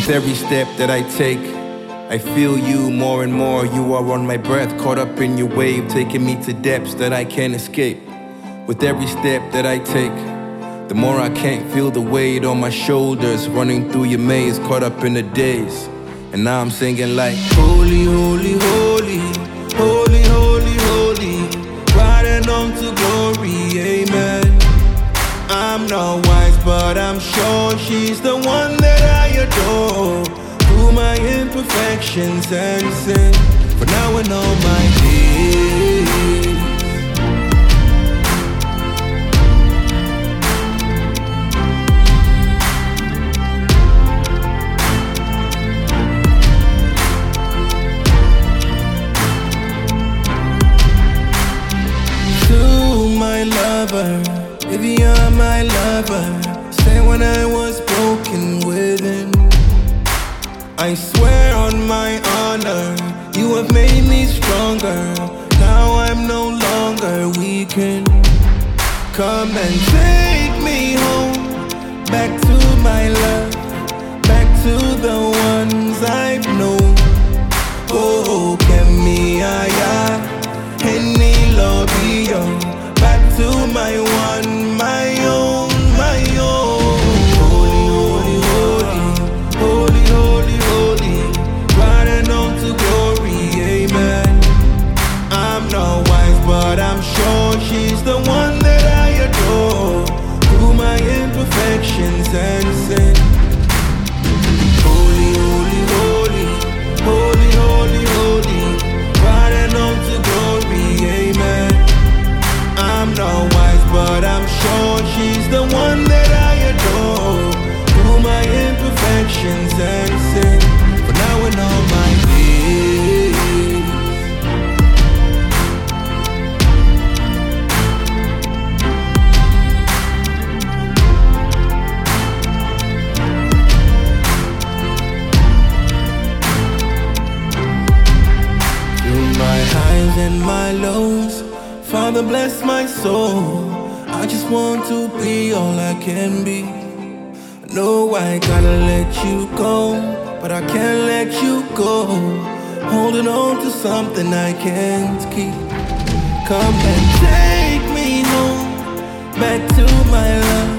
With every step that I take, I feel you more and more. You are on my breath, caught up in your wave, taking me to depths that I can't escape. With every step that I take, the more I can't feel the weight on my shoulders, running through your maze, caught up in the days. And now I'm singing like holy, holy, holy, holy, holy, holy, riding on to glory, amen. I'm not wise, but I'm sure she's the one that I adore. Through my imperfections and sin, for now and all my days. To my lover, if you're my lover, say when I was broken within. I swear on my honor, you have made me stronger. Now I'm no longer weakened. Come and take me home, back to my love, back to the ones I've known. Oh, Kemi Aya, Henny Lobio, back to my one, my own, my own. Holy, holy, holy, holy, holy, riding on to glory, amen. I'm not wise, but I'm sure she's the one that I adore. Through my imperfections and sin. Holy, holy, holy, holy, holy, holy, riding on to glory, amen. I'm not wise, but I'm sure she's the one that I adore. Through my imperfections and sin, for now and all my days. Through my highs and my lows, Father bless my soul. I just want to be all I can be. I know I gotta let you go, but I can't let you go. Holding on to something I can't keep. Come and take me home, back to my love,